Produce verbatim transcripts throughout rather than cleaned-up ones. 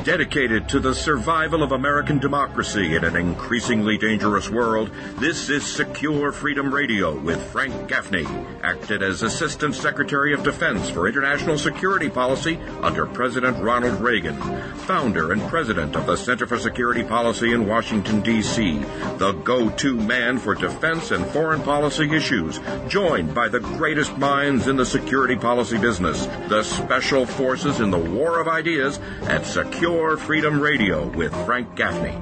Dedicated to the survival of American democracy in an increasingly dangerous world, this is Secure Freedom Radio with Frank Gaffney, acted as Assistant Secretary of Defense for International Security Policy under President Ronald Reagan, founder and president of the Center for Security Policy in Washington, D C, the go-to man for defense and foreign policy issues, joined by the greatest minds in the security policy business, the special forces in the war of ideas at Secure Freedom Radio with Frank Gaffney.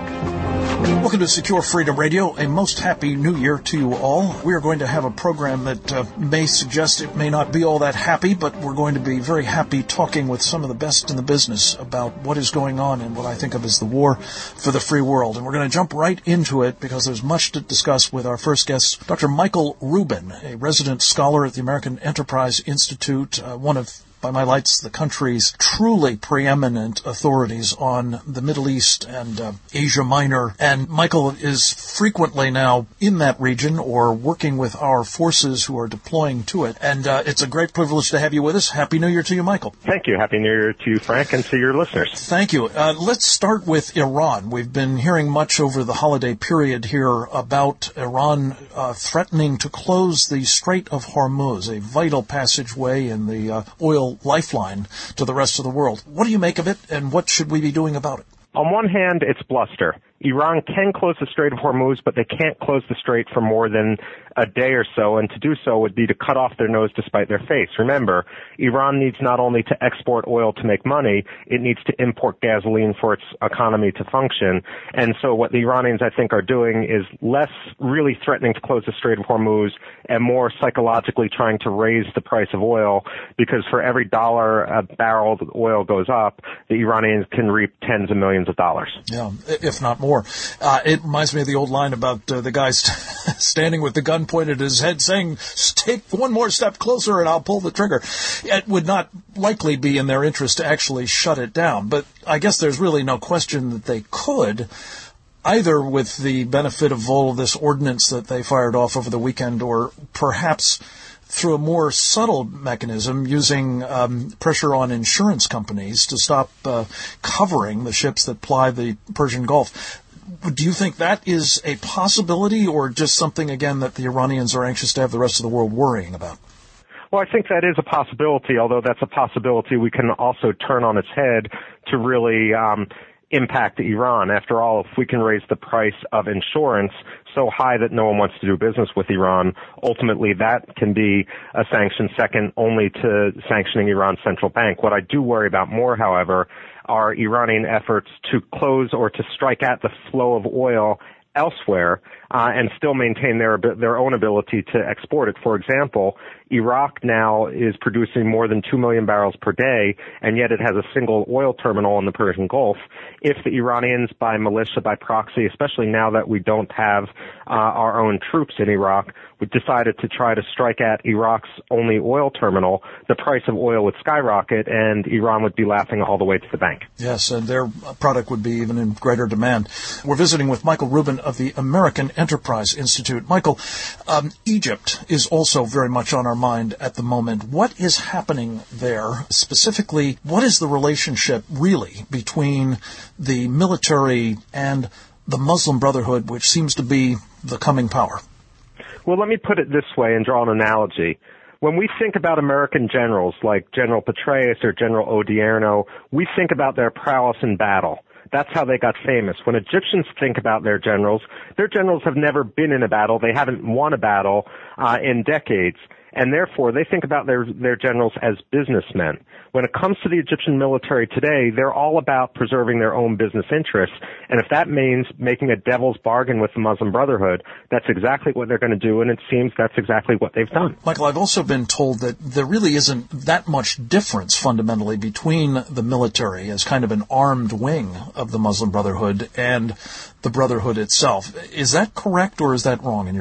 Welcome to Secure Freedom Radio. A most happy new year to you all. We are going to have a program that uh, may suggest it may not be all that happy, but we're going to be very happy talking with some of the best in the business about what is going on in what I think of as the war for the free world. And we're going to jump right into it because there's much to discuss with our first guest, Doctor Michael Rubin, a resident scholar at the American Enterprise Institute, uh, one of by my lights, the country's truly preeminent authorities on the Middle East and uh, Asia Minor. And Michael is frequently now in that region or working with our forces who are deploying to it. And uh, it's a great privilege to have you with us. Happy New Year to you, Michael. Thank you. Happy New Year to you, Frank, and to your listeners. Thank you. Uh, let's start with Iran. We've been hearing much over the holiday period here about Iran uh, threatening to close the Strait of Hormuz, a vital passageway in the uh, oil lifeline to the rest of the world. What do you make of it, and what should we be doing about it? On one hand, it's bluster. Iran can close the Strait of Hormuz, but they can't close the strait for more than a day or so, and to do so would be to cut off their nose to spite their face. Remember, Iran needs not only to export oil to make money, it needs to import gasoline for its economy to function. And so what the Iranians, I think, are doing is less really threatening to close the Strait of Hormuz and more psychologically trying to raise the price of oil, because for every dollar a barrel of oil goes up, the Iranians can reap tens of millions of dollars. Yeah, if not more. Uh, it reminds me of the old line about uh, the guy st- standing with the gun pointed at his head saying, take one more step closer and I'll pull the trigger. It would not likely be in their interest to actually shut it down. But I guess there's really no question that they could, either with the benefit of all of this ordnance that they fired off over the weekend, or perhaps through a more subtle mechanism using um, pressure on insurance companies to stop uh, covering the ships that ply the Persian Gulf. Do you think that is a possibility, or just something, again, that the Iranians are anxious to have the rest of the world worrying about? Well, I think that is a possibility, although that's a possibility we can also turn on its head to really um, impact Iran. After all, if we can raise the price of insurance so high that no one wants to do business with Iran, ultimately that can be a sanction second only to sanctioning Iran's central bank. What I do worry about more, however, are Iranian efforts to close or to strike at the flow of oil elsewhere uh, and still maintain their their own ability to export it. For example, Iraq now is producing more than two million barrels per day, and yet it has a single oil terminal in the Persian Gulf. If the Iranians, by militia, by proxy, especially now that we don't have uh, our own troops in Iraq, would decided to try to strike at Iraq's only oil terminal, the price of oil would skyrocket, and Iran would be laughing all the way to the bank. Yes, and their product would be even in greater demand. We're visiting with Michael Rubin of the American Enterprise Institute. Michael, um, Egypt is also very much on our mind at the moment. What is happening there? Specifically, what is the relationship really between the military and the Muslim Brotherhood, which seems to be the coming power? Well, let me put it this way and draw an analogy. When we think about American generals like General Petraeus or General Odierno, we think about their prowess in battle. That's how they got famous. When Egyptians think about their generals, their generals have never been in a battle. They haven't won a battle uh, in decades. And therefore, they think about their, their generals as businessmen. When it comes to the Egyptian military today, they're all about preserving their own business interests. And if that means making a devil's bargain with the Muslim Brotherhood, that's exactly what they're going to do, and it seems that's exactly what they've done. Michael, I've also been told that there really isn't that much difference fundamentally between the military as kind of an armed wing of the Muslim Brotherhood and the Brotherhood itself. Is that correct, or is that wrong in your view?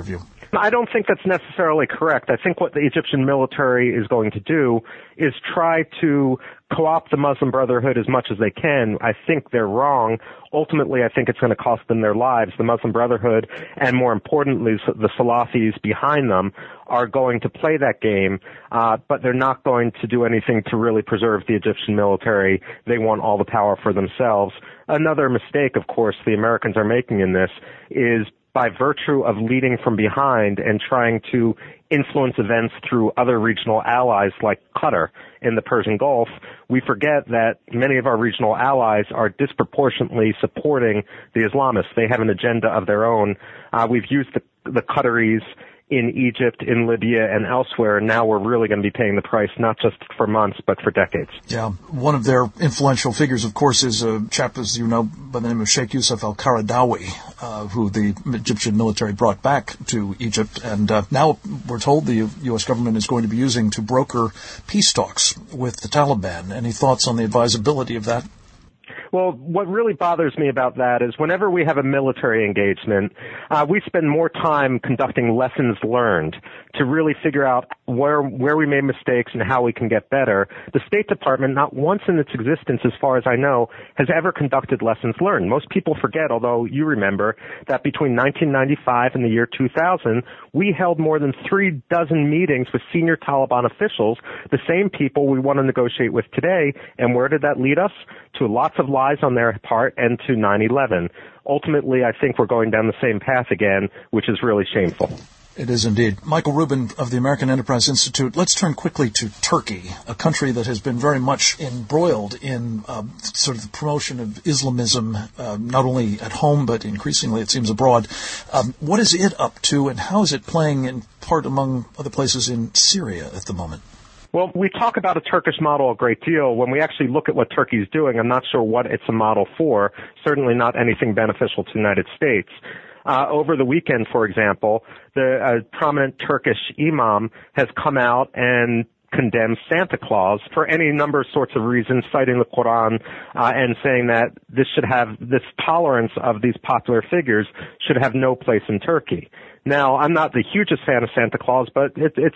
I don't think that's necessarily correct. I think what the Egyptian military is going to do is try to co-opt the Muslim Brotherhood as much as they can. I think they're wrong. Ultimately, I think it's going to cost them their lives. The Muslim Brotherhood, and more importantly, the Salafis behind them, are going to play that game, uh, but they're not going to do anything to really preserve the Egyptian military. They want all the power for themselves. Another mistake, of course, the Americans are making in this is by virtue of leading from behind and trying to influence events through other regional allies like Qatar in the Persian Gulf, we forget that many of our regional allies are disproportionately supporting the Islamists. They have an agenda of their own. Uh, we've used the, the Qataris in Egypt, in Libya, and elsewhere. Now we're really going to be paying the price, not just for months, but for decades. Yeah. One of their influential figures, of course, is a chap, as you know, by the name of Sheikh Yusuf al-Qaradawi, uh, who the Egyptian military brought back to Egypt. And uh, now we're told the U S government is going to be using to broker peace talks with the Taliban. Any thoughts on the advisability of that? Well, what really bothers me about that is whenever we have a military engagement, uh, we spend more time conducting lessons learned to really figure out where where we made mistakes and how we can get better. The State Department, not once in its existence, as far as I know, has ever conducted lessons learned. Most people forget, although you remember, that between nineteen ninety-five and the year two thousand, we held more than three dozen meetings with senior Taliban officials, the same people we want to negotiate with today. And where did that lead us? To lots of lies on their part and to nine eleven. Ultimately, I think we're going down the same path again, which is really shameful. It is indeed. Michael Rubin of the American Enterprise Institute. Let's turn quickly to Turkey, a country that has been very much embroiled in uh, sort of the promotion of Islamism, uh, not only at home, but increasingly, it seems, abroad. Um, what is it up to, and how is it playing in part among other places in Syria at the moment? Well, we talk about a Turkish model a great deal. When we actually look at what Turkey's doing, I'm not sure what it's a model for, certainly not anything beneficial to the United States. Uh, over the weekend, for example, the uh, prominent Turkish imam has come out and condemned Santa Claus for any number of sorts of reasons, citing the Quran uh, and saying that this should have, this tolerance of these popular figures should have no place in Turkey. Now, I'm not the hugest fan of Santa Claus, but it, it's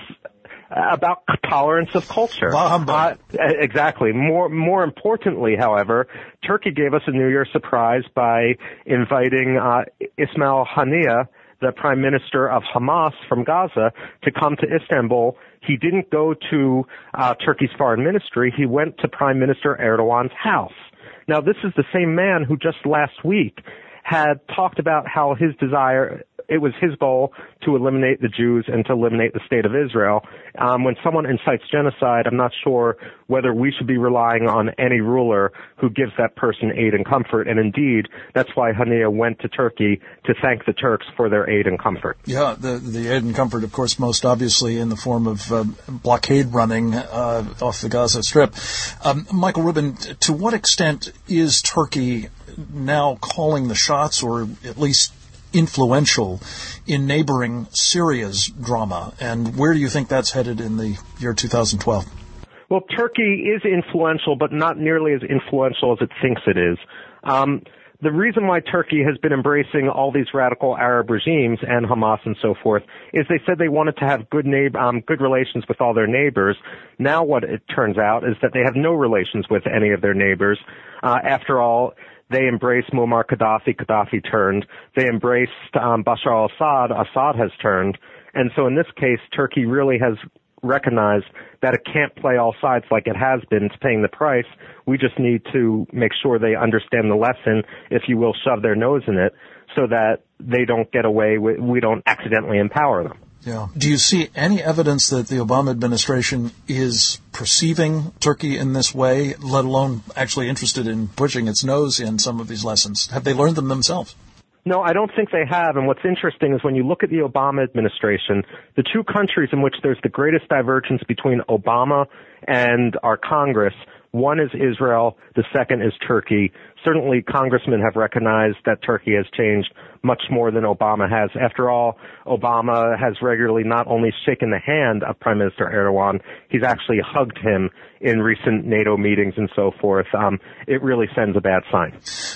about tolerance of culture. Uh, exactly. More, more importantly, however, Turkey gave us a New Year surprise by inviting uh, Ismail Haniyeh, the prime minister of Hamas from Gaza, to come to Istanbul. He didn't go to uh, Turkey's foreign ministry. He went to Prime Minister Erdogan's house. Now, this is the same man who just last week had talked about how his desire, it was his goal to eliminate the Jews and to eliminate the state of Israel. Um, when someone incites genocide, I'm not sure whether we should be relying on any ruler who gives that person aid and comfort. And indeed, that's why Haniyeh went to Turkey to thank the Turks for their aid and comfort. Yeah, the, the aid and comfort, of course, most obviously in the form of uh, blockade running uh, off the Gaza Strip. Um, Michael Rubin, to what extent is Turkey now calling the shots, or at least influential in neighboring Syria's drama, and where do you think that's headed in the year two thousand twelve? Well, Turkey is influential, but not nearly as influential as it thinks it is. Um, the reason why Turkey has been embracing all these radical Arab regimes and Hamas and so forth is they said they wanted to have good neighbor, um, good relations with all their neighbors. Now what it turns out is that they have no relations with any of their neighbors. Uh, after all, they embraced Muammar Gaddafi, Gaddafi turned. They embraced um, Bashar al-Assad, Assad has turned. And so in this case, Turkey really has recognized that it can't play all sides like it has been. It's paying the price. We just need to make sure they understand the lesson, if you will, shove their nose in it, so that they don't get away with, we don't accidentally empower them. Yeah. Do you see any evidence that the Obama administration is perceiving Turkey in this way, let alone actually interested in pushing its nose in some of these lessons? Have they learned them themselves? No, I don't think they have. And what's interesting is when you look at the Obama administration, the two countries in which there's the greatest divergence between Obama and our Congress, one is Israel, the second is Turkey. Certainly, congressmen have recognized that Turkey has changed much more than Obama has. After all, Obama has regularly not only shaken the hand of Prime Minister Erdogan, he's actually hugged him in recent NATO meetings and so forth. Um, it really sends a bad sign.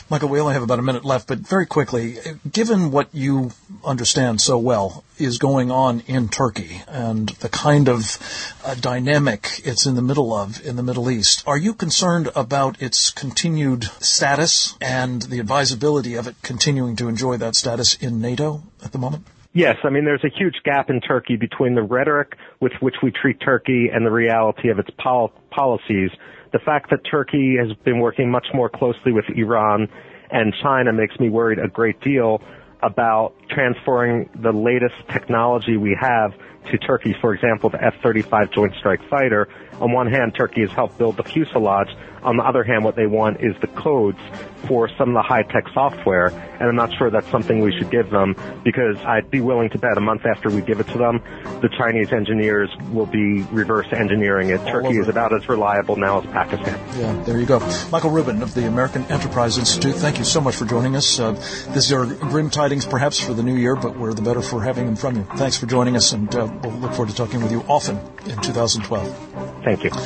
Michael, we only have about a minute left, but very quickly, given what you understand so well is going on in Turkey and the kind of uh, dynamic it's in the middle of in the Middle East, are you concerned about its continued status and the advisability of it continuing to enjoy that status in NATO at the moment? Yes, I mean, there's a huge gap in Turkey between the rhetoric with which we treat Turkey and the reality of its pol- policies. The fact that Turkey has been working much more closely with Iran and China makes me worried a great deal about transferring the latest technology we have to Turkey. For example, the F thirty-five Joint Strike Fighter. On one hand, Turkey has helped build the fuselage. On the other hand, what they want is the codes for some of the high-tech software, and I'm not sure that's something we should give them, because I'd be willing to bet a month after we give it to them, the Chinese engineers will be reverse engineering it. All Turkey over. Is about as reliable now as Pakistan. Yeah, there you go. Michael Rubin of the American Enterprise Institute, thank you so much for joining us. Uh, these are grim tidings perhaps for the new year, but we're the better for having them from you. Thanks for joining us, and uh, we'll look forward to talking with you often in two thousand twelve. Thank you.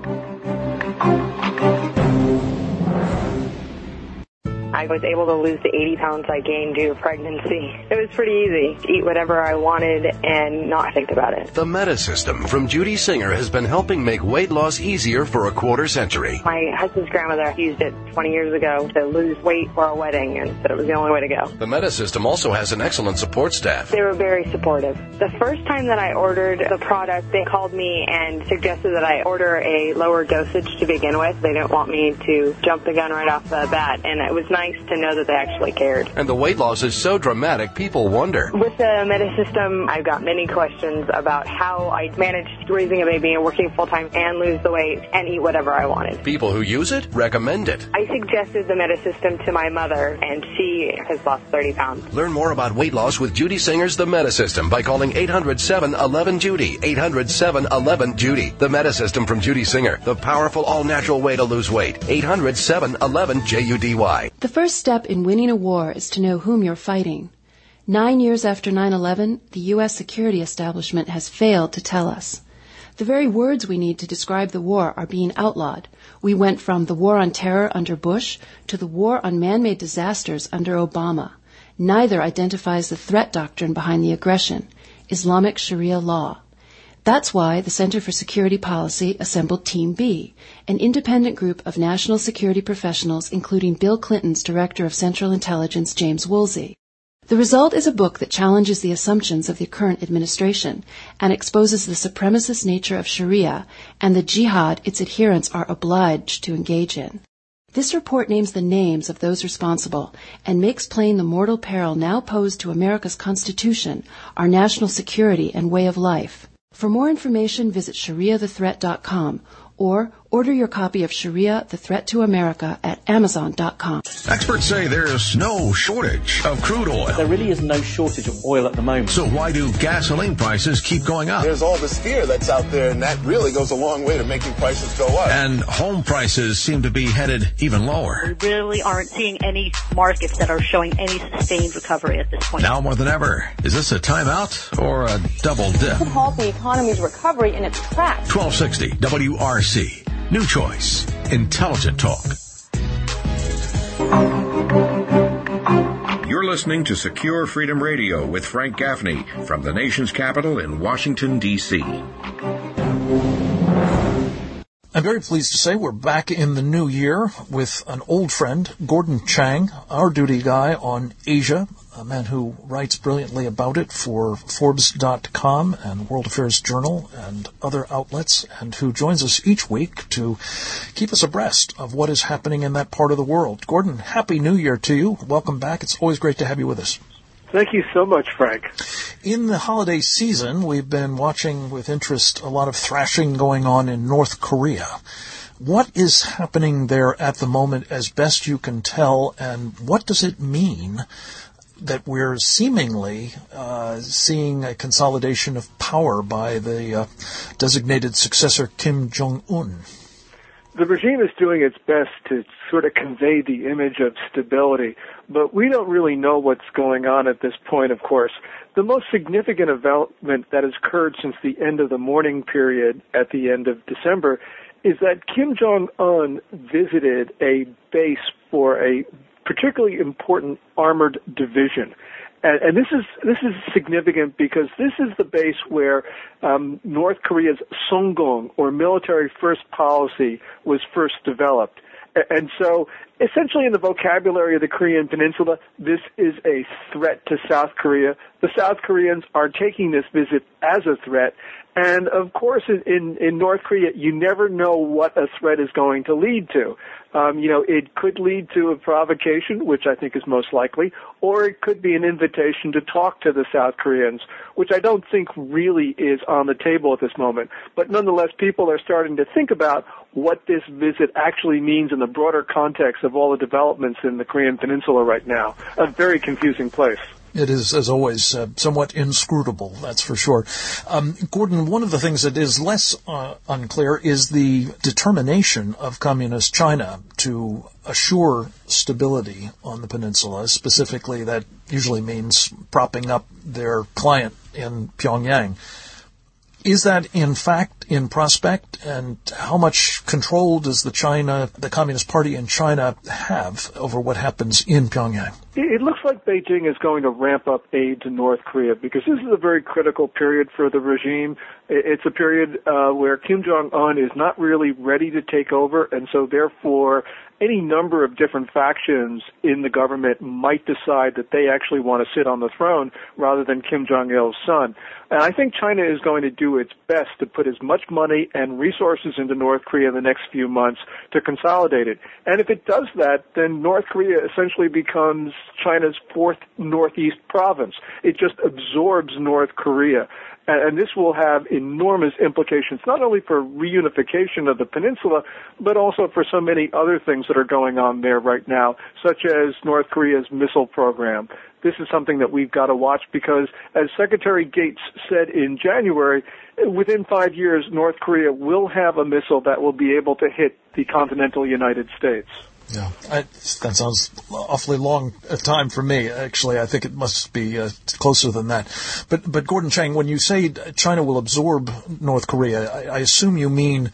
I was able to lose the eighty pounds I gained due to pregnancy. It was pretty easy to eat whatever I wanted and not think about it. The Metasystem from Judy Singer has been helping make weight loss easier for a quarter century. My husband's grandmother used it twenty years ago to lose weight for a wedding and said it was the only way to go. The Metasystem also has an excellent support staff. They were very supportive. The first time that I ordered the product, they called me and suggested that I order a lower dosage to begin with. They didn't want me to jump the gun right off the bat, and it was nice to know that they actually cared. And the weight loss is so dramatic, people wonder. With the Metasystem, I've got many questions about how I managed raising a baby and working full-time and lose the weight and eat whatever I wanted. People who use it recommend it. I suggested the Metasystem to my mother, and she has lost thirty pounds. Learn more about weight loss with Judy Singer's The Metasystem by calling eight hundred, seven one one, Judy. eight hundred, seven one one, Judy. The Metasystem from Judy Singer. The powerful all-natural way to lose weight. eight hundred, seven one one, J U D Y. The first step in winning a war is to know whom you're fighting. Nine years after nine eleven, the U S security establishment has failed to tell us. The very words we need to describe the war are being outlawed. We went from the war on terror under Bush to the war on man-made disasters under Obama. Neither identifies the threat doctrine behind the aggression, Islamic Sharia law. That's why the Center for Security Policy assembled Team B, an independent group of national security professionals, including Bill Clinton's Director of Central Intelligence, James Woolsey. The result is a book that challenges the assumptions of the current administration and exposes the supremacist nature of Sharia and the jihad its adherents are obliged to engage in. This report names the names of those responsible and makes plain the mortal peril now posed to America's Constitution, our national security, and way of life. For more information, visit sharia the threat dot com or order your copy of Sharia, The Threat to America at amazon dot com. Experts say there's no shortage of crude oil. There really is no shortage of oil at the moment. So why do gasoline prices keep going up? There's all this fear that's out there, and that really goes a long way to making prices go up. And home prices seem to be headed even lower. We really aren't seeing any markets that are showing any sustained recovery at this point. Now more than ever, is this a timeout or a double dip? Could halt the economy's recovery in its tracks. twelve sixty W R C. New Choice. Intelligent Talk. You're listening to Secure Freedom Radio with Frank Gaffney from the nation's capital in Washington, D C I'm very pleased to say we're back in the new year with an old friend, Gordon Chang, our duty guy on Asia, a man who writes brilliantly about it for Forbes dot com and World Affairs Journal and other outlets, and who joins us each week to keep us abreast of what is happening in that part of the world. Gordon, Happy New Year to you. Welcome back. It's always great to have you with us. Thank you so much, Frank. In the holiday season, we've been watching with interest a lot of thrashing going on in North Korea. What is happening there at the moment, as best you can tell, and what does it mean that we're seemingly uh, seeing a consolidation of power by the uh, designated successor Kim Jong-un? The regime is doing its best to sort of convey the image of stability, but we don't really know what's going on at this point, of course. The most significant development that has occurred since the end of the mourning period at the end of December is that Kim Jong-un visited a base for a really important armored division. And, and this is this is significant because this is the base where um, North Korea's Songgong, or military first policy, was first developed. And so, essentially in the vocabulary of the Korean Peninsula, this is a threat to South Korea. The South Koreans are taking this visit as a threat. And of course, in, in North Korea, you never know what a threat is going to lead to. Um, you know, it could lead to a provocation, which I think is most likely, or it could be an invitation to talk to the South Koreans, which I don't think really is on the table at this moment. But nonetheless, people are starting to think about what this visit actually means in the broader context of all the developments in the Korean Peninsula right now. A very confusing place. It is, as always, uh, somewhat inscrutable, that's for sure. Um, Gordon, one of the things that is less uh, unclear is the determination of Communist China to assure stability on the peninsula. Specifically, that usually means propping up their client in Pyongyang. Is that in fact in prospect, and how much control does the China, the Communist Party in China have over what happens in Pyongyang? It looks like Beijing is going to ramp up aid to North Korea because this is a very critical period for the regime. It's a period uh, where Kim Jong-un is not really ready to take over, and so therefore any number of different factions in the government might decide that they actually want to sit on the throne rather than Kim Jong-il's son. And I think China is going to do its best to put as much money and resources into North Korea in the next few months to consolidate it. And if it does that, then North Korea essentially becomes China's fourth northeast province. It just absorbs North Korea. And this will have enormous implications, not only for reunification of the peninsula, but also for so many other things that are going on there right now, such as North Korea's missile program. This is something that we've got to watch because, as Secretary Gates said in January, within five years, North Korea will have a missile that will be able to hit the continental United States. Yeah, I, that sounds awfully long a time for me. Actually, I think it must be uh, closer than that. But, but Gordon Chang, when you say China will absorb North Korea, I, I assume you mean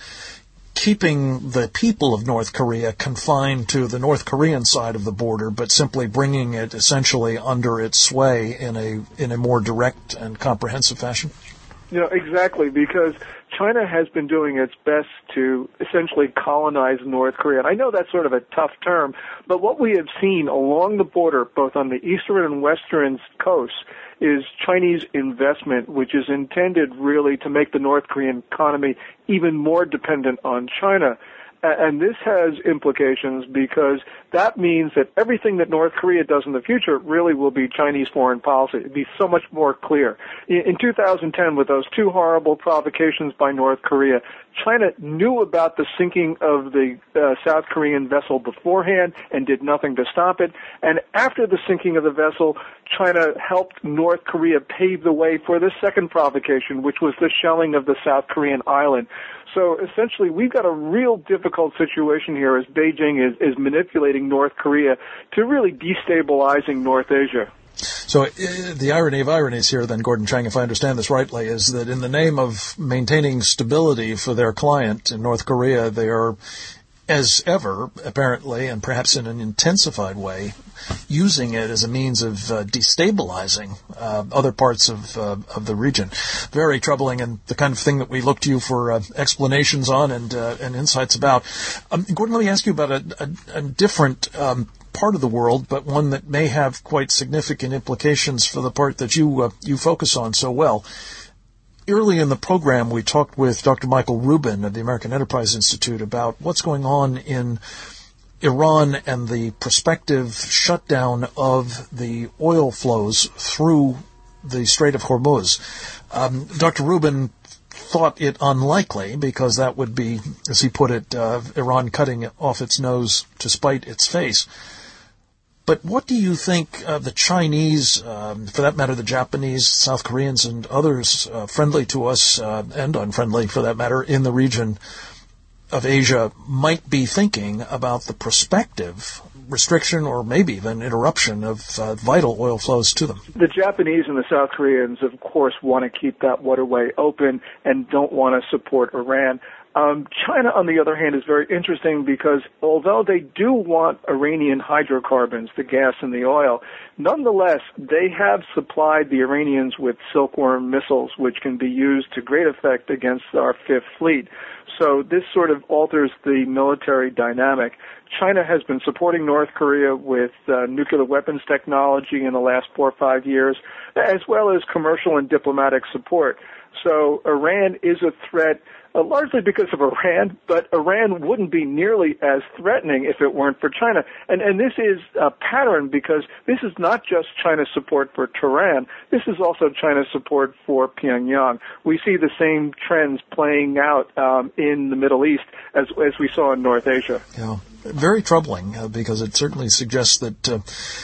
keeping the people of North Korea confined to the North Korean side of the border, but simply bringing it essentially under its sway in a in a more direct and comprehensive fashion? You know, exactly, because China has been doing its best to essentially colonize North Korea. And I know that's sort of a tough term, but what we have seen along the border, both on the eastern and western coasts, is Chinese investment, which is intended really to make the North Korean economy even more dependent on China. And this has implications because that means that everything that North Korea does in the future really will be Chinese foreign policy. It'd be so much more clear. In two thousand ten, with those two horrible provocations by North Korea, China knew about the sinking of the uh, South Korean vessel beforehand and did nothing to stop it. And after the sinking of the vessel, China helped North Korea pave the way for the second provocation, which was the shelling of the South Korean island. So essentially, we've got a real difficult situation here as Beijing is, is manipulating North Korea to really destabilizing North Asia. So uh, the irony of ironies here, then, Gordon Chang, if I understand this rightly, is that in the name of maintaining stability for their client in North Korea, they are, as ever, apparently, and perhaps in an intensified way, using it as a means of uh, destabilizing uh, other parts of uh, of the region. Very troubling, and the kind of thing that we look to you for uh, explanations on and uh, and insights about. Um, Gordon, let me ask you about a, a, a different um, part of the world, but one that may have quite significant implications for the part that you uh, you focus on so well. Early in the program, we talked with Doctor Michael Rubin of the American Enterprise Institute about what's going on in Iran and the prospective shutdown of the oil flows through the Strait of Hormuz. Um, Doctor Rubin thought it unlikely because that would be, as he put it, uh, Iran cutting off its nose to spite its face. But what do you think uh, the Chinese, um, for that matter, the Japanese, South Koreans, and others uh, friendly to us, uh, and unfriendly for that matter, in the region of Asia might be thinking about the prospective restriction or maybe even interruption of uh, vital oil flows to them? The Japanese and the South Koreans, of course, want to keep that waterway open and don't want to support Iran. Um, China, on the other hand, is very interesting because although they do want Iranian hydrocarbons, the gas and the oil, nonetheless, they have supplied the Iranians with Silkworm missiles, which can be used to great effect against our Fifth Fleet. So this sort of alters the military dynamic. China has been supporting North Korea with uh, nuclear weapons technology in the last four or five years, as well as commercial and diplomatic support. So Iran is a threat, uh, largely because of Iran, but Iran wouldn't be nearly as threatening if it weren't for China. And, and this is a pattern because this is not just China's support for Tehran, this is also China's support for Pyongyang. We see the same trends playing out um, in the Middle East as, as we saw in North Asia. Yeah. Very troubling uh, because it certainly suggests that uh,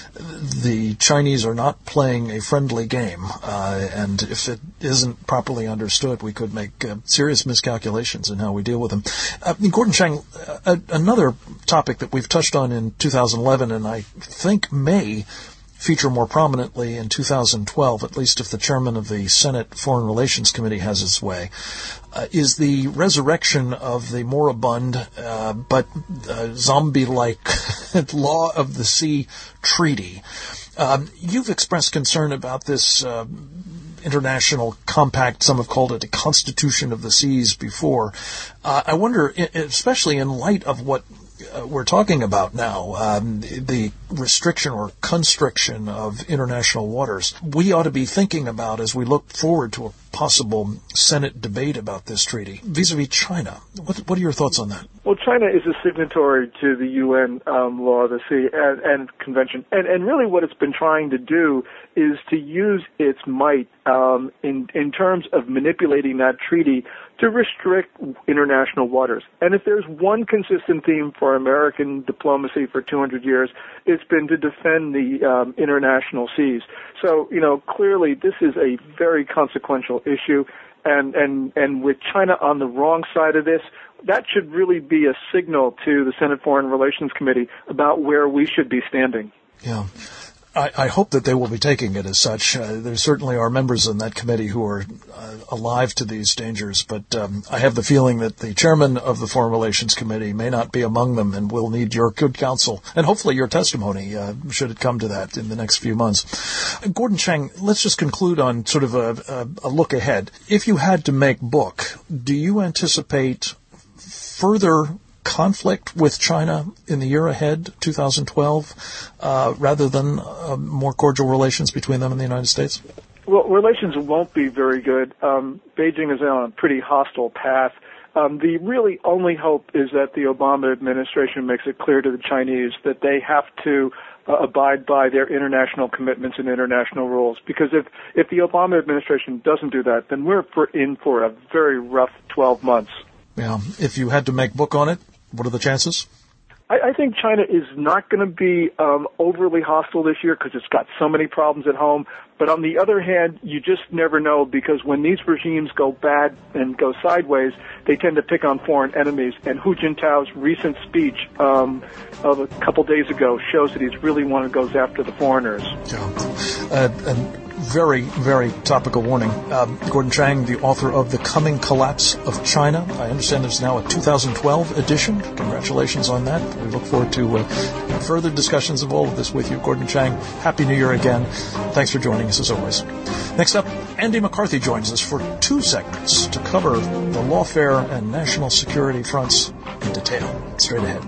the Chinese are not playing a friendly game, uh, and if it isn't properly understood, we could make uh, serious miscalculations in how we deal with them. Uh, Gordon Chang, uh, another topic that we've touched on in two thousand eleven, and I think may feature more prominently in two thousand twelve, at least if the chairman of the Senate Foreign Relations Committee has his way, uh, is the resurrection of the moribund uh, but uh, zombie-like Law of the Sea Treaty. Um, you've expressed concern about this uh, international compact. Some have called it a Constitution of the Seas before. Uh, I wonder, especially in light of what Uh, we're talking about now, um, the restriction or constriction of international waters, we ought to be thinking about as we look forward to a possible Senate debate about this treaty vis-a-vis China. What, what are your thoughts on that? Well, China is a signatory to the U N um, Law of the Sea and, and Convention, and, and really what it's been trying to do is to use its might um, in, in terms of manipulating that treaty to restrict international waters. And if there's one consistent theme for American diplomacy for two hundred years, it's been to defend the um, international seas. So, you know, clearly this is a very consequential issue, and, and, and with China on the wrong side of this, that should really be a signal to the Senate Foreign Relations Committee about where we should be standing. Yeah. I, I hope that they will be taking it as such. Uh, there certainly are members in that committee who are uh, alive to these dangers, but um, I have the feeling that the chairman of the Foreign Relations Committee may not be among them and will need your good counsel and hopefully your testimony, uh, should it come to that in the next few months. Uh, Gordon Chang, let's just conclude on sort of a, a, a look ahead. If you had to make book, do you anticipate further conflict with China in the year ahead, two thousand twelve, uh, rather than uh, more cordial relations between them and the United States? Well, relations won't be very good. Um, Beijing is on a pretty hostile path. Um, the really only hope is that the Obama administration makes it clear to the Chinese that they have to uh, abide by their international commitments and international rules. Because if, if the Obama administration doesn't do that, then we're for, in for a very rough twelve months. Yeah. If you had to make book on it, what are the chances? I, I think China is not going to be um, overly hostile this year because it's got so many problems at home. But on the other hand, you just never know because when these regimes go bad and go sideways, they tend to pick on foreign enemies. And Hu Jintao's recent speech um, of a couple days ago shows that he's really one who goes after the foreigners. Yeah. Uh, and very, very topical warning. Um, Gordon Chang, the author of The Coming Collapse of China. I understand there's now a two thousand twelve edition. Congratulations on that. We look forward to uh, further discussions of all of this with you. Gordon Chang, Happy New Year again. Thanks for joining us as always. Next up, Andy McCarthy joins us for two segments to cover the lawfare and national security fronts in detail. Straight ahead.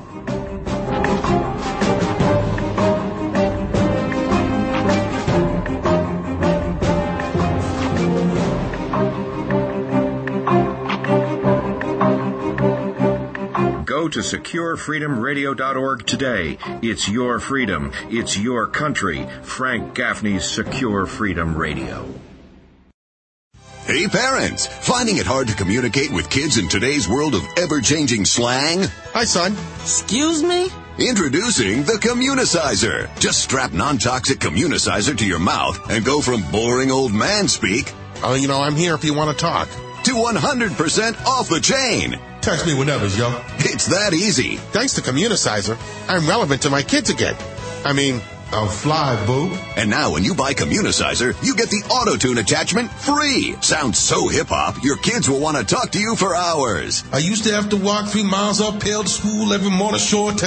Go to secure freedom radio dot org today. It's your freedom. It's your country. Frank Gaffney's Secure Freedom Radio. Hey parents, finding it hard to communicate with kids in today's world of ever-changing slang? Hi son. Excuse me? Introducing the Communicizer. Just strap non-toxic Communicizer to your mouth and go from boring old man speak, oh, you know, I'm here if you want to talk, to one hundred percent off the chain. Text me whenever, yo. It's that easy. Thanks to Communicizer, I'm relevant to my kids again. I mean, I'm fly, boo. And now when you buy Communicizer, you get the auto-tune attachment free. Sounds so hip-hop, your kids will want to talk to you for hours. I used to have to walk three miles uphill to school every morning, Shorty.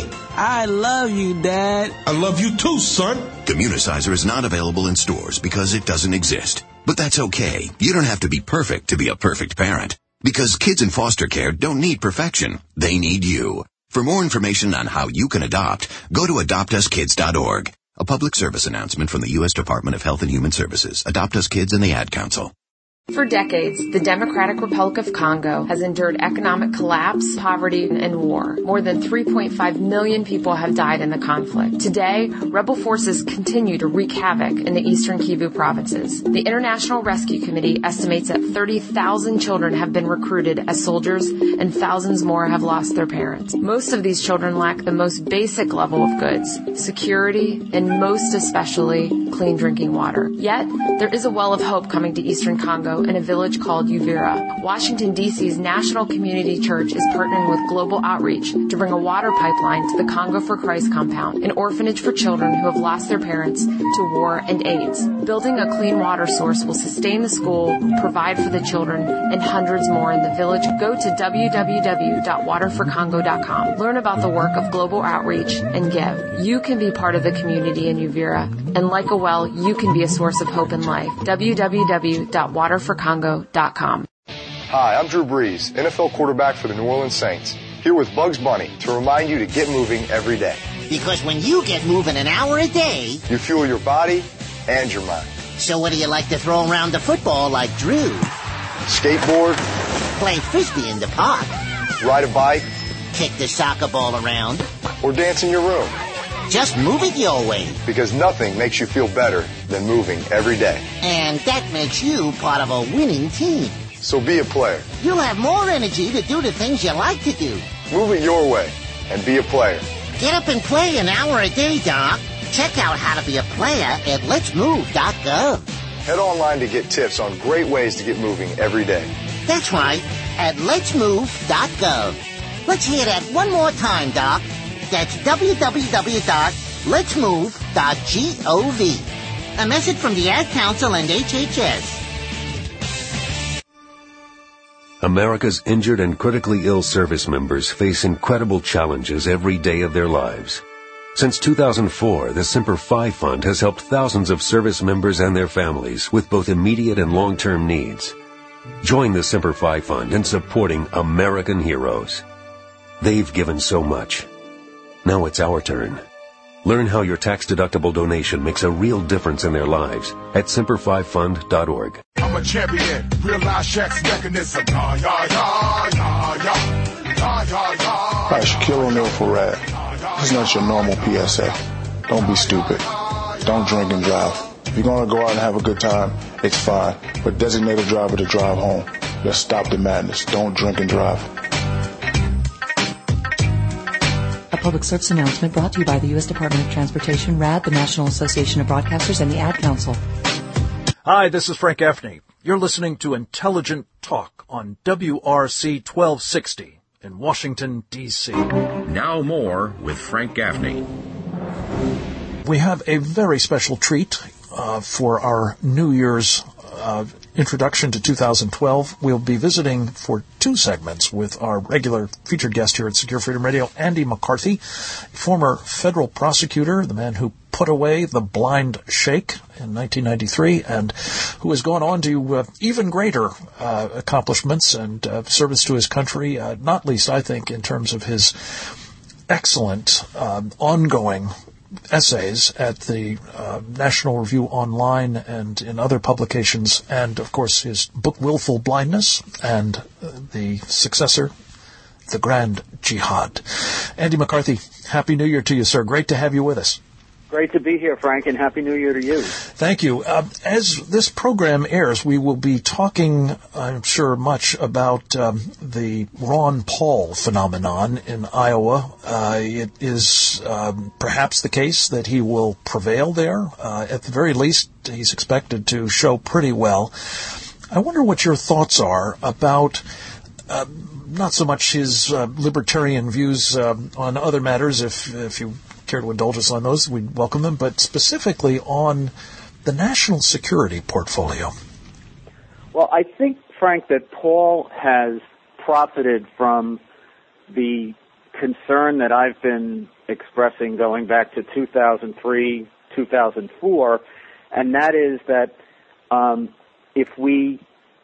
I love you, Dad. I love you too, son. Communicizer is not available in stores because it doesn't exist. But that's okay. You don't have to be perfect to be a perfect parent. Because kids in foster care don't need perfection. They need you. For more information on how you can adopt, go to adopt us kids dot org. A public service announcement from the U S Department of Health and Human Services, Adopt Us Kids, and the Ad Council. For decades, the Democratic Republic of Congo has endured economic collapse, poverty, and war. More than three point five million people have died in the conflict. Today, rebel forces continue to wreak havoc in the eastern Kivu provinces. The International Rescue Committee estimates that thirty thousand children have been recruited as soldiers and thousands more have lost their parents. Most of these children lack the most basic level of goods, security, and most especially clean drinking water. Yet, there is a well of hope coming to eastern Congo in a village called Uvira. Washington, D C's National Community Church is partnering with Global Outreach to bring a water pipeline to the Congo for Christ compound, an orphanage for children who have lost their parents to war and AIDS. Building a clean water source will sustain the school, provide for the children, and hundreds more in the village. Go to w w w dot water for congo dot com. Learn about the work of Global Outreach and give. You can be part of the community in Uvira, and like a well, you can be a source of hope and life. w w w dot water for congo dot com. Hi, I'm Drew Brees, N F L quarterback for the New Orleans Saints, here with Bugs Bunny to remind you to get moving every day. Because when you get moving an hour a day, you fuel your body and your mind. So what do you like to throw around the football like Drew? Skateboard. Play frisbee in the park. Ride a bike. Kick the soccer ball around. Or dance in your room. Just move it your way. Because nothing makes you feel better than moving every day. And that makes you part of a winning team. So be a player. You'll have more energy to do the things you like to do. Move it your way and be a player. Get up and play an hour a day, Doc. Check out how to be a player at lets move dot gov. Head online to get tips on great ways to get moving every day. That's right, at lets move dot gov. Let's hear that one more time, Doc. That's w w w dot lets move dot gov. A message from the Ad Council and H H S. America's injured and critically ill service members face incredible challenges every day of their lives. Since two thousand four, the Semper Fi Fund has helped thousands of service members and their families with both immediate and long-term needs. Join the Semper Fi Fund in supporting American heroes. They've given so much. Now it's our turn. Learn how your tax-deductible donation makes a real difference in their lives at semper fi fund dot org. I'm a champion, realize Shaq's mechanism. Yeah, yeah, yeah, yeah, yeah, yeah, yeah, yeah. Hi, Shaquille O'Neal for Rad. This is not your normal P S A. Don't be stupid. Don't drink and drive. If you're going to go out and have a good time, it's fine. But designate a driver to drive home. Let's stop the madness. Don't drink and drive. A public service announcement brought to you by the U S Department of Transportation, R A D, the National Association of Broadcasters, and the Ad Council. Hi, this is Frank Gaffney. You're listening to Intelligent Talk on W R C twelve sixty in Washington, D C Now more with Frank Gaffney. We have a very special treat uh, for our New Year's uh, introduction to two thousand twelve. We'll be visiting for two segments with our regular featured guest here at Secure Freedom Radio, Andy McCarthy, former federal prosecutor, the man who put away the blind sheikh in nineteen ninety-three, and who has gone on to uh, even greater uh, accomplishments and uh, service to his country, uh, not least, I think, in terms of his excellent um, ongoing essays at the uh, National Review Online and in other publications, and, of course, his book Willful Blindness and uh, the successor, The Grand Jihad. Andy McCarthy, Happy New Year to you, sir. Great to have you with us. Great to be here, Frank, and Happy New Year to you. Thank you. Uh, as this program airs, we will be talking, I'm sure, much about um, the Ron Paul phenomenon in Iowa. Uh, it is um, perhaps the case that he will prevail there. Uh, at the very least, he's expected to show pretty well. I wonder what your thoughts are about uh, not so much his uh, libertarian views uh, on other matters, if if you care to indulge us on those, we'd welcome them, but specifically on the national security portfolio. Well, I think, Frank, that Paul has profited from the concern that I've been expressing going back to two thousand three, two thousand four, and that is that um, if we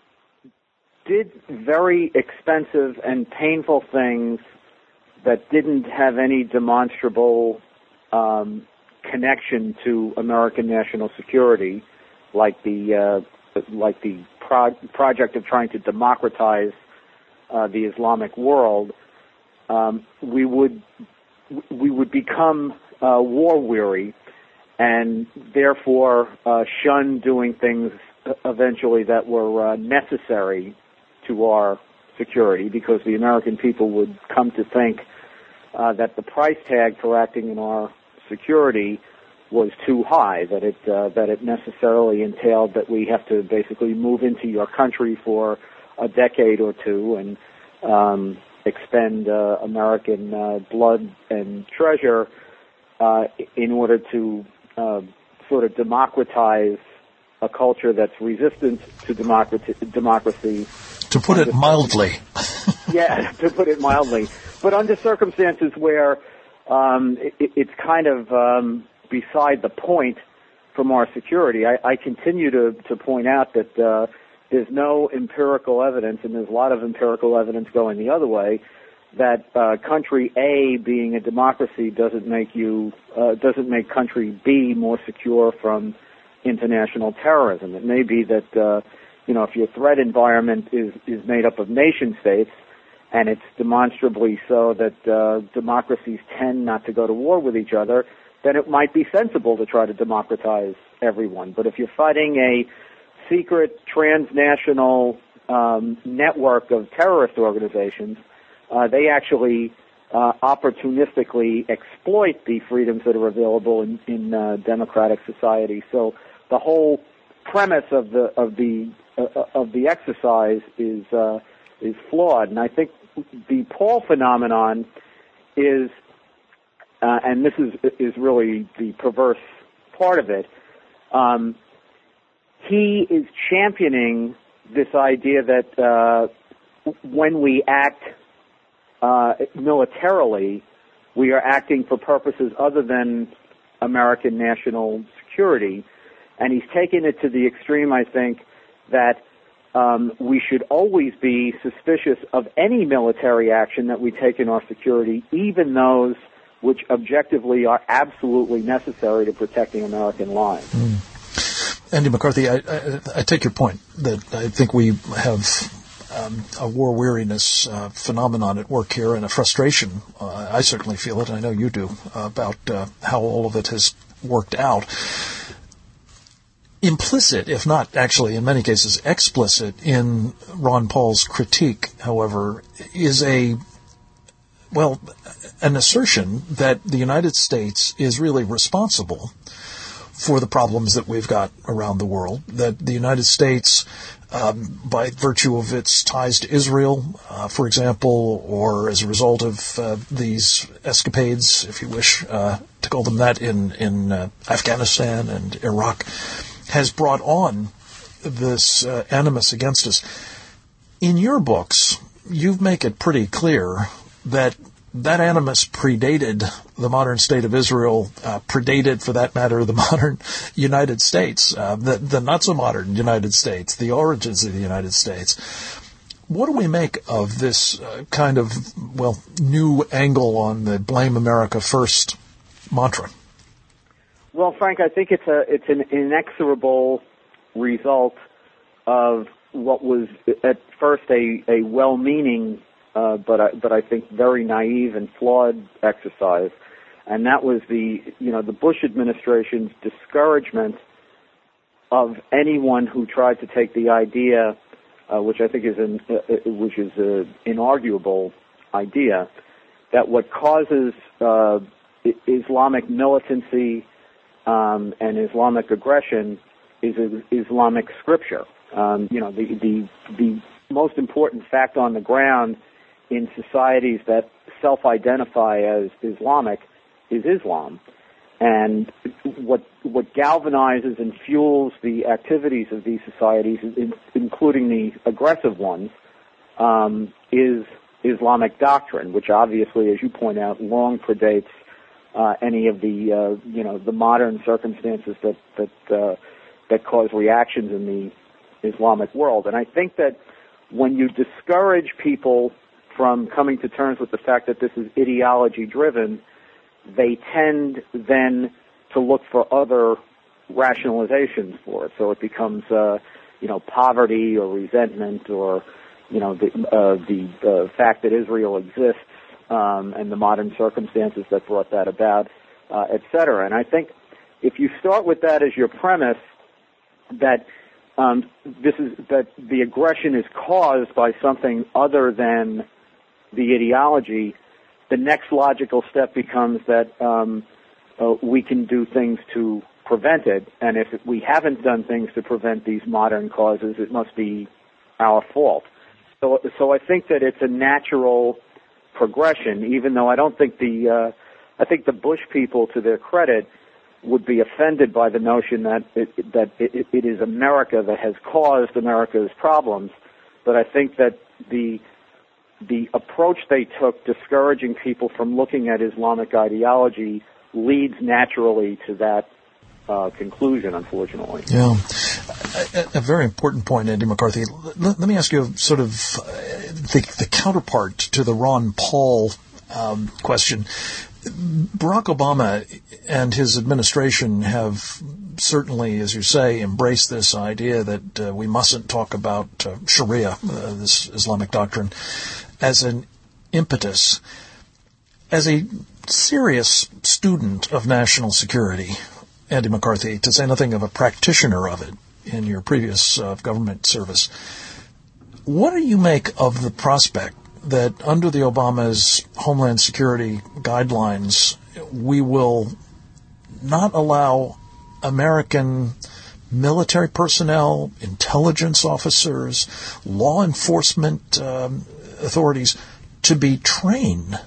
did very expensive and painful things that didn't have any demonstrable um, connection to American national security, like the uh, like the pro- project of trying to democratize uh, the Islamic world, um, we would we would become uh, war weary, and therefore uh, shun doing things eventually that were uh, necessary to our security, because the American people would come to think uh, that the price tag for acting in our security was too high, that it uh, that it necessarily entailed that we have to basically move into your country for a decade or two and um, expend uh, American uh, blood and treasure uh, in order to uh, sort of democratize a culture that's resistant to democracy. democracy To put it mildly. Yeah, to put it mildly. But under circumstances where um, it, it's kind of um, beside the point from our security, I, I continue to, to point out that uh, there's no empirical evidence, and there's a lot of empirical evidence going the other way, that uh, country A being a democracy doesn't make you uh, doesn't make country B more secure from international terrorism. It may be that uh, you know if your threat environment is is made up of nation states, and it's demonstrably so that uh, democracies tend not to go to war with each other, then it might be sensible to try to democratize everyone. But if you're fighting a secret transnational um, network of terrorist organizations, uh, they actually uh, opportunistically exploit the freedoms that are available in, in uh, democratic society. So the whole premise of the of the uh, of the exercise is uh, is flawed, and I think the Paul phenomenon is, uh, and this is is really the perverse part of it. Um, he is championing this idea that uh, when we act uh, militarily, we are acting for purposes other than American national security, and he's taken it to the extreme, I think, that um, we should always be suspicious of any military action that we take in our security, even those which objectively are absolutely necessary to protecting American lives. Mm. Andy McCarthy, I, I, I take your point that I think we have um, a war weariness uh, phenomenon at work here, and a frustration. Uh, I certainly feel it. I know you do, uh, about uh, how all of it has worked out. Implicit, if not actually in many cases explicit, in Ron Paul's critique, however, is a, well, an assertion that the United States is really responsible for the problems that we've got around the world, that the United States, um, by virtue of its ties to Israel, uh, for example, or as a result of uh, these escapades, if you wish uh, to call them that, in, in uh, Afghanistan and Iraq, has brought on this uh, animus against us. In your books, you make it pretty clear that that animus predated the modern state of Israel, uh, predated, for that matter, the modern United States, uh, the, the not-so-modern United States, the origins of the United States. What do we make of this uh, kind of, well, new angle on the blame America first mantra? Well, Frank, I think it's a it's an inexorable result of what was at first a, a well-meaning Uh, but I, but I think very naive and flawed exercise, and that was the you know the Bush administration's discouragement of anyone who tried to take the idea, uh, which I think is an uh, which is an inarguable idea, that what causes uh, Islamic militancy um, and Islamic aggression is Islamic scripture. Um, you know the the the most important fact on the ground in societies that self-identify as Islamic is Islam. And what what galvanizes and fuels the activities of these societies, in, including the aggressive ones, um, is Islamic doctrine, which obviously, as you point out, long predates uh, any of the uh, you know the modern circumstances that that uh, that cause reactions in the Islamic world. And I think that when you discourage people from coming to terms with the fact that this is ideology driven, they tend then to look for other rationalizations for it. So it becomes, uh, you know, poverty or resentment or, you know, the uh, the, the fact that Israel exists um, and the modern circumstances that brought that about, uh, et cetera. And I think if you start with that as your premise, that um, this is that the aggression is caused by something other than the ideology, the next logical step becomes that um, uh, we can do things to prevent it, and if we haven't done things to prevent these modern causes, it must be our fault. So, so I think that it's a natural progression, even though I don't think the, uh, I think the Bush people, to their credit, would be offended by the notion that it, that it, it is America that has caused America's problems, but I think that the the approach they took, discouraging people from looking at Islamic ideology, leads naturally to that uh, conclusion, unfortunately. Yeah. A, a very important point, Andy McCarthy. Let, let me ask you sort of uh, the, the counterpart to the Ron Paul um, question. Barack Obama and his administration have certainly, as you say, embraced this idea that uh, we mustn't talk about uh, Sharia, uh, this Islamic doctrine, as an impetus. As a serious student of national security, Andy McCarthy, to say nothing of a practitioner of it in your previous uh, government service, what do you make of the prospect that under the Obama's Homeland Security guidelines, we will not allow American military personnel, intelligence officers, law enforcement um, authorities to be trained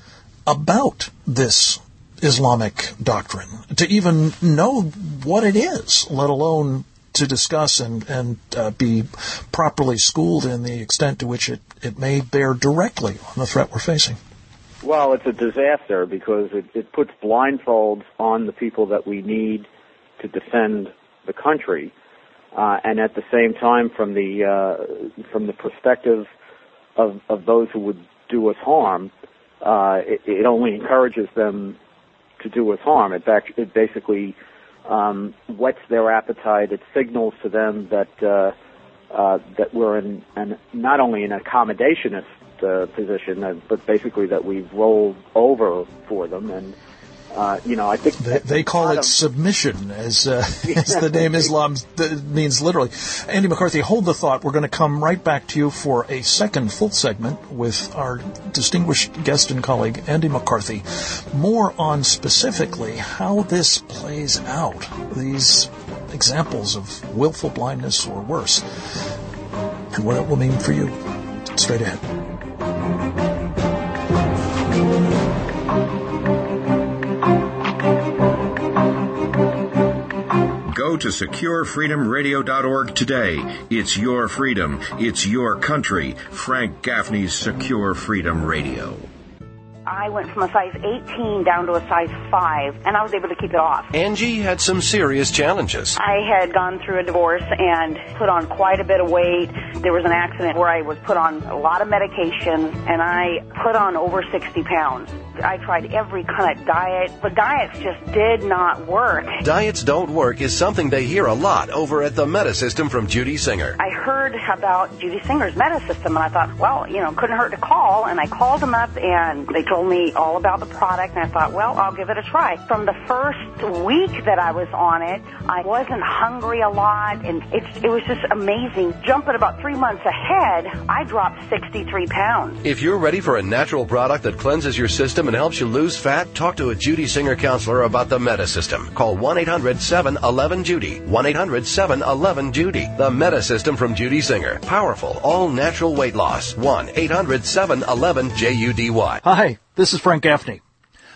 about this Islamic doctrine, to even know what it is, let alone to discuss and, and uh, be properly schooled in the extent to which it, it may bear directly on the threat we're facing? Well, it's a disaster because it, it puts blindfolds on the people that we need to defend the country, uh, and at the same time, from the uh, from the perspective of, of those who would do us harm, uh, it, it only encourages them to do us harm. It, back, it basically um, whets their appetite. It signals to them that uh, uh, that we're in an, not only an accommodationist uh, position, uh, but basically that we've rolled over for them. And uh, you know, I think they, they call it submission, as uh, as the name Islam th- means literally. Andy McCarthy, hold the thought. We're going to come right back to you for a second full segment with our distinguished guest and colleague, Andy McCarthy. More on specifically how this plays out, these examples of willful blindness or worse, and what it will mean for you. Straight ahead. Go to secure freedom radio dot org today. It's your freedom. It's your country. Frank Gaffney's Secure Freedom Radio. I went from a size eighteen down to a size five, and I was able to keep it off. Angie had some serious challenges. I had gone through a divorce and put on quite a bit of weight. There was an accident where I was put on a lot of medication, and I put on over sixty pounds. I tried every kind of diet, but diets just did not work. Diets don't work is something they hear a lot over at the Metasystem from Judy Singer. I heard about Judy Singer's Metasystem, and I thought, well, you know, couldn't hurt to call, and I called them up, and they told me all about the product, and I thought, well, I'll give it a try. From the first week that I was on it, I wasn't hungry a lot, and it's, it was just amazing. Jumping about three months ahead, I dropped sixty-three pounds. If you're ready for a natural product that cleanses your system and helps you lose fat, talk to a Judy Singer counselor about the Metasystem. Call one eight hundred seven one one Judy. one eight hundred seven one one Judy. The Metasystem from Judy Singer. Powerful, all-natural weight loss. one eight hundred seven one one J U D Y. Hi, this is Frank Gaffney.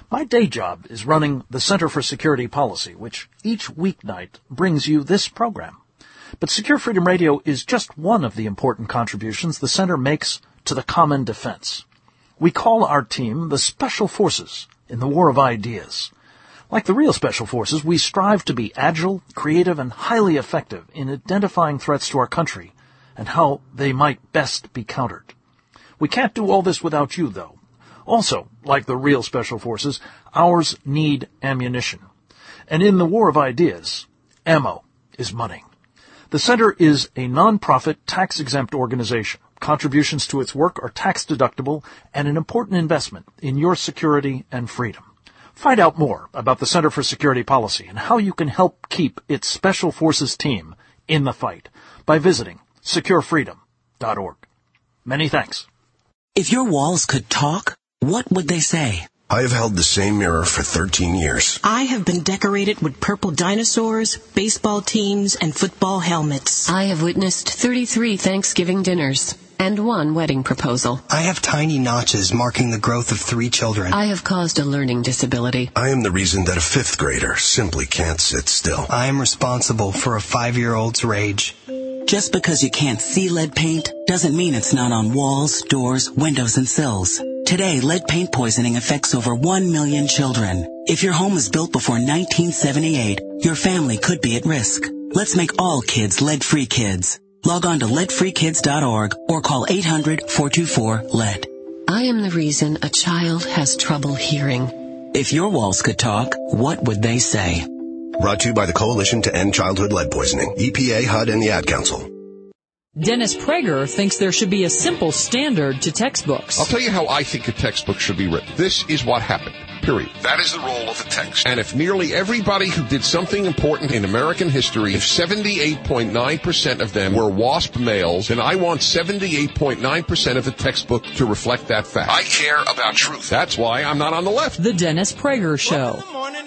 My day job is running the Center for Security Policy, which each weeknight brings you this program. But Secure Freedom Radio is just one of the important contributions the Center makes to the common defense. We call our team the Special Forces in the War of Ideas. Like the real Special Forces, we strive to be agile, creative, and highly effective in identifying threats to our country and how they might best be countered. We can't do all this without you, though. Also, like the real Special Forces, ours need ammunition. And in the War of Ideas, ammo is money. The Center is a non-profit, tax-exempt organization. Contributions to its work are tax-deductible and an important investment in your security and freedom. Find out more about the Center for Security Policy and how you can help keep its Special Forces team in the fight by visiting secure freedom dot org. Many thanks. If your walls could talk, what would they say? I have held the same mirror for thirteen years. I have been decorated with purple dinosaurs, baseball teams, and football helmets. I have witnessed thirty-three Thanksgiving dinners and one wedding proposal. I have tiny notches marking the growth of three children. I have caused a learning disability. I am the reason that a fifth grader simply can't sit still. I am responsible for a five-year-old's rage. Just because you can't see lead paint doesn't mean it's not on walls, doors, windows, and sills. Today, lead paint poisoning affects over one million children. If your home was built before nineteen seventy-eight, your family could be at risk. Let's make all kids lead-free kids. Log on to lead free kids dot org or call eight hundred, four two four, lead. I am the reason a child has trouble hearing. If your walls could talk, what would they say? Brought to you by the Coalition to End Childhood Lead Poisoning, E P A, H U D, and the Ad Council. Dennis Prager thinks there should be a simple standard to textbooks. I'll tell you how I think a textbook should be written. This is what happened. Period. That is the role of the text. And if nearly everybody who did something important in American history, if seventy-eight point nine percent of them were WASP males, then I want seventy-eight point nine percent of the textbook to reflect that fact. I care about truth. That's why I'm not on the left. The Dennis Prager Show.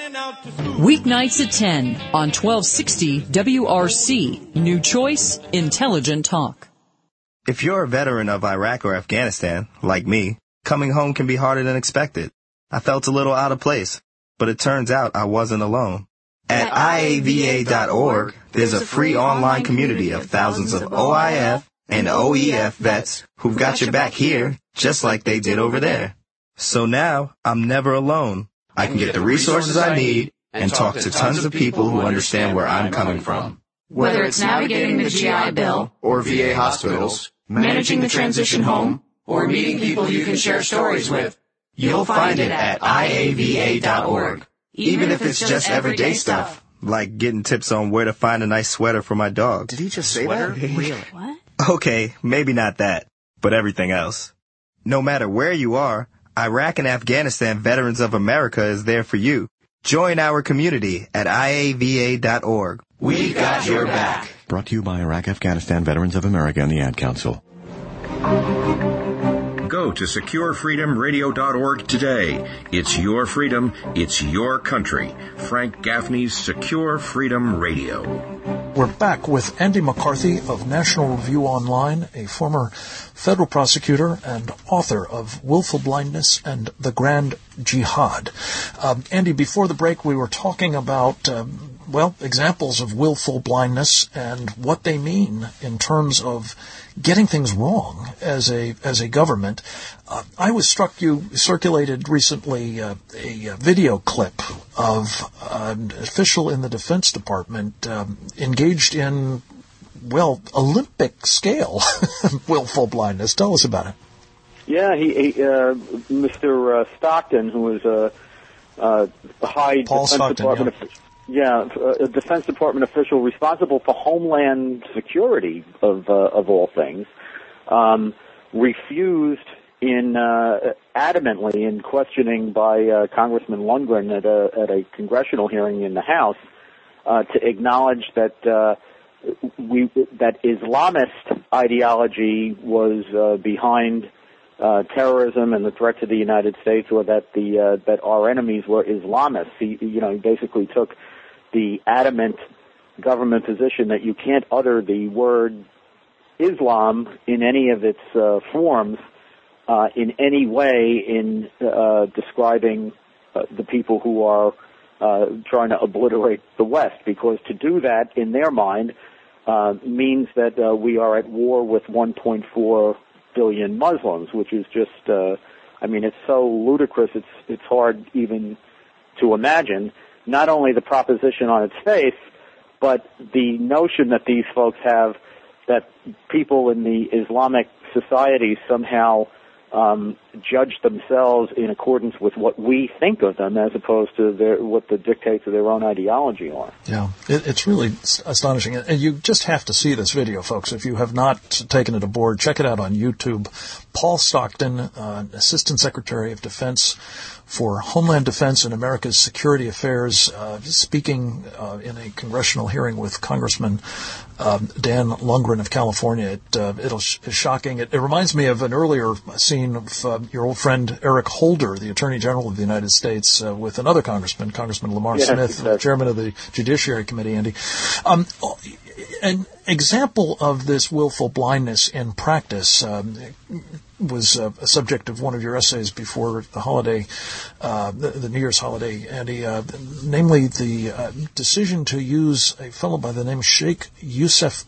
Weeknights at ten on twelve sixty W R C. New Choice, Intelligent Talk. If you're a veteran of Iraq or Afghanistan, like me, coming home can be harder than expected. I felt a little out of place, but it turns out I wasn't alone. At I A V A dot org, there's a free online community of thousands of O I F and O E F vets who've got your back here, just like they did over there. So now, I'm never alone. I can get the resources I need and talk to tons of people who understand where I'm coming from. Whether it's navigating the G I Bill, or V A hospitals, managing the transition home, or meeting people you can share stories with, you'll find it at I A V A dot org. Even if it's just everyday stuff, like getting tips on where to find a nice sweater for my dog. Did he just say that? Really? What? Okay, maybe not that, but everything else. No matter where you are, Iraq and Afghanistan Veterans of America is there for you. Join our community at I A V A dot org. We've got your back. Brought to you by Iraq Afghanistan Veterans of America and the Ad Council. Go to secure freedom radio dot org today. It's your freedom. It's your country. Frank Gaffney's Secure Freedom Radio. We're back with Andy McCarthy of National Review Online, a former federal prosecutor and author of Willful Blindness and the Grand Jihad. Um, Andy, before the break, we were talking about, um, well, examples of willful blindness and what they mean in terms of getting things wrong as a as a government. Uh, I was struck you circulated recently uh, a, a video clip of an official in the Defense Department um, engaged in, well, Olympic scale willful blindness. Tell us about it. Yeah, he, he uh, Mister Uh, Stockton, who was a, a high Paul Defense Stockton, Department yeah. official. Yeah, a Defense Department official responsible for Homeland Security, of uh, of all things, um, refused in uh, adamantly in questioning by uh, Congressman Lundgren at a at a congressional hearing in the House uh, to acknowledge that uh, we that Islamist ideology was uh, behind uh, terrorism and the threat to the United States, or that the uh, that our enemies were Islamists. He, you know, he basically took the adamant government position that you can't utter the word Islam in any of its uh, forms uh, in any way in uh, describing uh, the people who are uh, trying to obliterate the West, because to do that, in their mind, uh, means that uh, we are at war with one point four billion Muslims, which is just, uh, I mean, it's so ludicrous, it's it's hard even to imagine. Not only the proposition on its face, but the notion that these folks have that people in the Islamic society somehow um, judge themselves in accordance with what we think of them, as opposed to their, what the dictates of their own ideology are. Yeah, it, it's really astonishing. And you just have to see this video, folks. If you have not taken it aboard, check it out on YouTube. Paul Stockton, uh, Assistant Secretary of Defense for Homeland Defense and America's Security Affairs, uh, speaking uh, in a congressional hearing with Congressman uh, Dan Lungren of California. It uh, it'll sh- is shocking. It, it reminds me of an earlier scene of uh, your old friend Eric Holder, the Attorney General of the United States, uh, with another congressman, Congressman Lamar yes, Smith, exactly. Chairman of the Judiciary Committee, Andy. Um, an example of this willful blindness in practice um, was uh, a subject of one of your essays before the holiday, uh, the, the New Year's holiday, Andy, uh, namely the uh, decision to use a fellow by the name of Sheikh Yusuf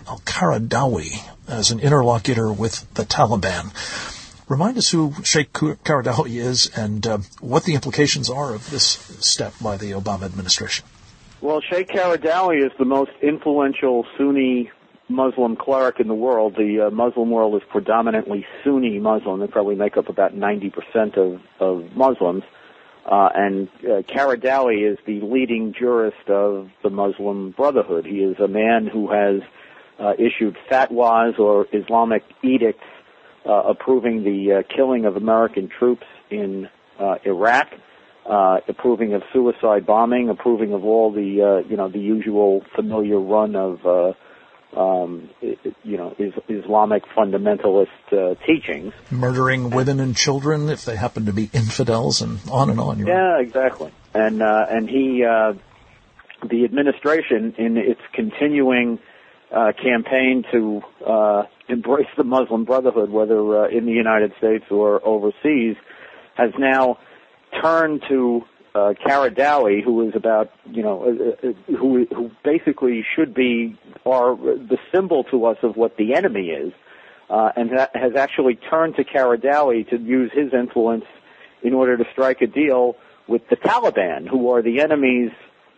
al-Qaradawi as an interlocutor with the Taliban. Remind us who Sheikh Qaradawi is and uh, what the implications are of this step by the Obama administration. Well, Sheikh Qaradawi is the most influential Sunni Muslim cleric in the world. The uh, Muslim world is predominantly Sunni Muslim. They probably make up about ninety percent of, of Muslims. Uh, and uh, Qaradawi is the leading jurist of the Muslim Brotherhood. He is a man who has uh, issued fatwas or Islamic edicts uh, approving the uh, killing of American troops in uh, Iraq, uh, approving of suicide bombing, approving of all the, uh, you know, the usual familiar run of uh, Um, you know, is, Islamic fundamentalist uh, teachings. Murdering women and children if they happen to be infidels, and on and on. Yeah, right. Exactly. And uh, and he, uh, the administration, in its continuing uh, campaign to uh, embrace the Muslim Brotherhood, whether uh, in the United States or overseas, has now turned to Uh, Qaradawi, who is about, you know, uh, uh, who who basically should be our the symbol to us of what the enemy is, uh, and that has actually turned to Qaradawi to use his influence in order to strike a deal with the Taliban, who are the enemies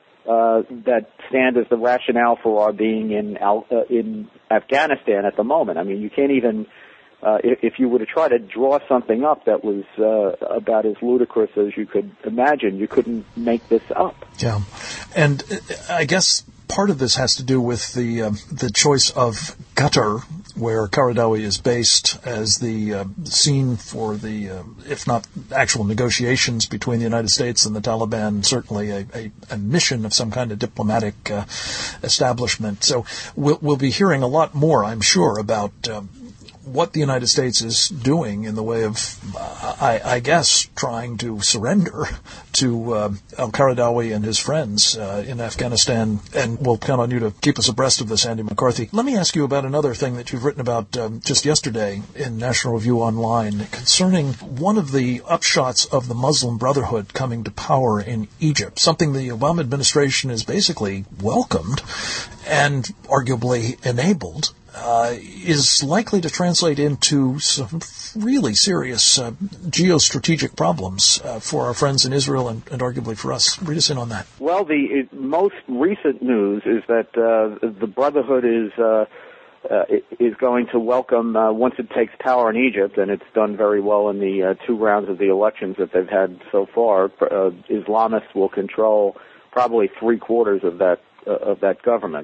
uh, that stand as the rationale for our being in Al- uh, in Afghanistan at the moment. I mean, you can't even. Uh, if, if you were to try to draw something up that was uh, about as ludicrous as you could imagine, you couldn't make this up. Yeah, and I guess part of this has to do with the uh, the choice of Qatar, where Qaradawi is based, as the uh, scene for the, uh, if not actual negotiations between the United States and the Taliban, certainly a, a, a mission of some kind of diplomatic uh, establishment. So we'll, we'll be hearing a lot more, I'm sure, about Uh, what the United States is doing in the way of, uh, I, I guess, trying to surrender to uh, al-Qaradawi and his friends uh, in Afghanistan. And we'll count on you to keep us abreast of this, Andy McCarthy. Let me ask you about another thing that you've written about um, just yesterday in National Review Online concerning one of the upshots of the Muslim Brotherhood coming to power in Egypt, something the Obama administration has basically welcomed and arguably enabled. Uh, is likely to translate into some really serious uh, geostrategic problems uh, for our friends in Israel and, and arguably for us. Read us in on that. Well, the it, most recent news is that uh, the Brotherhood is uh, uh, is going to welcome, uh, once it takes power in Egypt, and it's done very well in the uh, two rounds of the elections that they've had so far, uh, Islamists will control probably three quarters of that uh, of that government.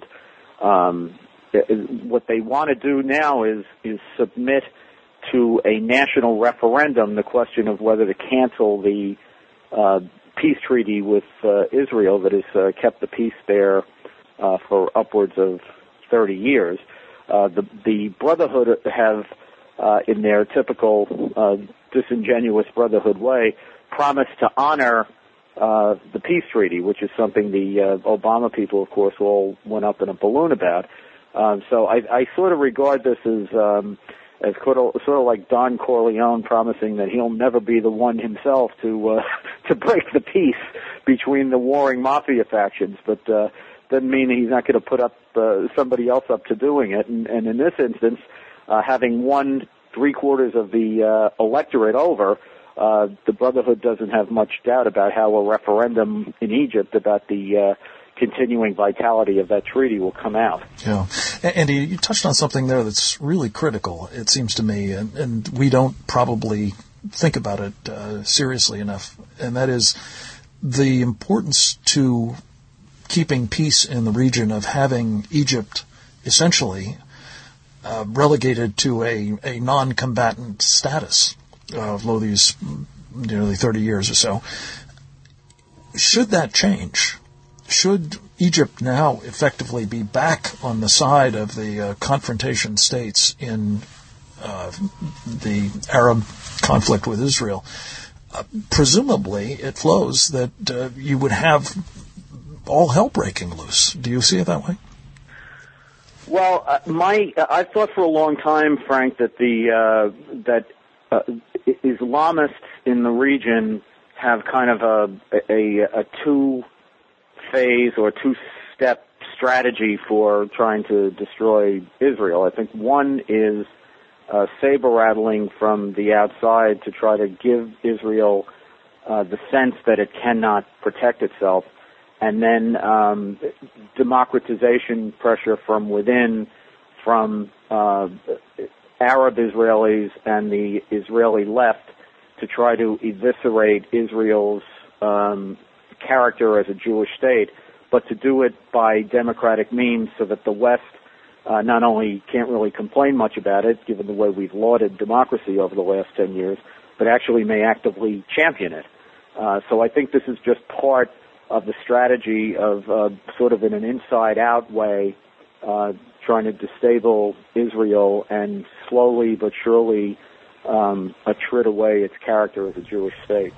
Um, What they want to do now is is submit to a national referendum the question of whether to cancel the uh, peace treaty with uh, Israel that has uh, kept the peace there uh, for upwards of thirty years. Uh, the, the Brotherhood have, uh, in their typical uh, disingenuous Brotherhood way, promised to honor uh, the peace treaty, which is something the uh, Obama people, of course, all went up in a balloon about. Um, so I, I sort of regard this as um, as sort of, sort of like Don Corleone promising that he'll never be the one himself to uh, to break the peace between the warring mafia factions, but uh, doesn't mean he's not going to put up uh, somebody else up to doing it. And, and in this instance, uh, having won three quarters of the uh, electorate over, uh, the Brotherhood doesn't have much doubt about how a referendum in Egypt about the uh, continuing vitality of that treaty will come out. Yeah. Andy, you touched on something there that's really critical, it seems to me, and, and we don't probably think about it uh, seriously enough, and that is the importance to keeping peace in the region of having Egypt essentially uh, relegated to a, a non-combatant status of uh, these nearly thirty years or so. Should that change? Should Egypt now effectively be back on the side of the uh, confrontation states in uh, the Arab conflict with Israel? Uh, presumably, it flows that uh, you would have all hell breaking loose. Do you see it that way? Well, uh, my uh, I've thought for a long time, Frank, that the uh, that uh, Islamists in the region have kind of a a, a two phase or two-step strategy for trying to destroy Israel. I think one is uh, saber-rattling from the outside to try to give Israel uh, the sense that it cannot protect itself, and then um, democratization pressure from within, from uh, Arab Israelis and the Israeli left to try to eviscerate Israel's um, character as a Jewish state, but to do it by democratic means so that the West uh, not only can't really complain much about it, given the way we've lauded democracy over the last ten years, but actually may actively champion it. Uh, so I think this is just part of the strategy of uh, sort of in an inside-out way uh, trying to destabilize Israel and slowly but surely um, attrit away its character as a Jewish state.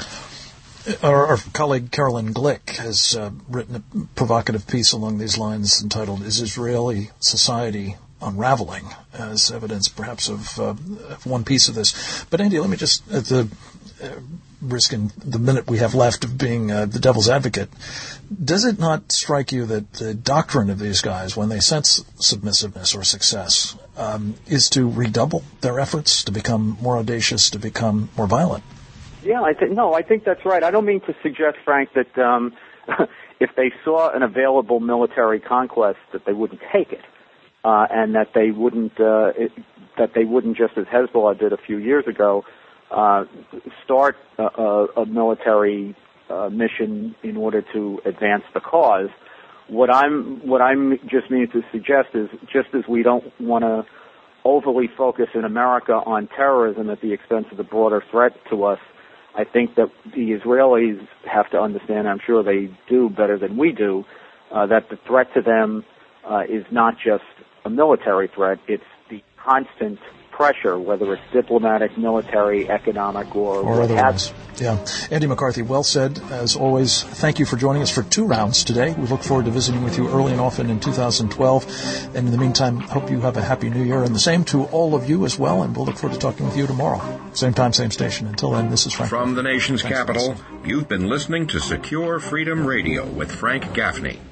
Our, our colleague Carolyn Glick has uh, written a provocative piece along these lines entitled, "Is Israeli Society Unraveling?" as evidence perhaps of, uh, of one piece of this. But Andy, let me just, at the uh, risk in the minute we have left of being uh, the devil's advocate, does it not strike you that the doctrine of these guys, when they sense submissiveness or success, um, is to redouble their efforts, to become more audacious, to become more violent? Yeah, I think no, I think that's right. I don't mean to suggest, Frank, that um, if they saw an available military conquest, that they wouldn't take it, uh, and that they wouldn't uh, it, that they wouldn't, just as Hezbollah did a few years ago, uh, start a, a, a military uh, mission in order to advance the cause. What I'm what I'm just meaning to suggest is, just as we don't want to overly focus in America on terrorism at the expense of the broader threat to us, I think that the Israelis have to understand, I'm sure they do better than we do, uh, that the threat to them uh, is not just a military threat, it's the constant pressure, whether it's diplomatic, military, economic, or, or otherwise. Yeah. Andy McCarthy, well said. As always, thank you for joining us for two rounds today. We look forward to visiting with you early and often in two thousand twelve. And in the meantime, hope you have a happy new year. And the same to all of you as well. And we'll look forward to talking with you tomorrow. Same time, same station. Until then, this is Frank. From the nation's capital, you've been listening to Secure Freedom Radio with Frank Gaffney.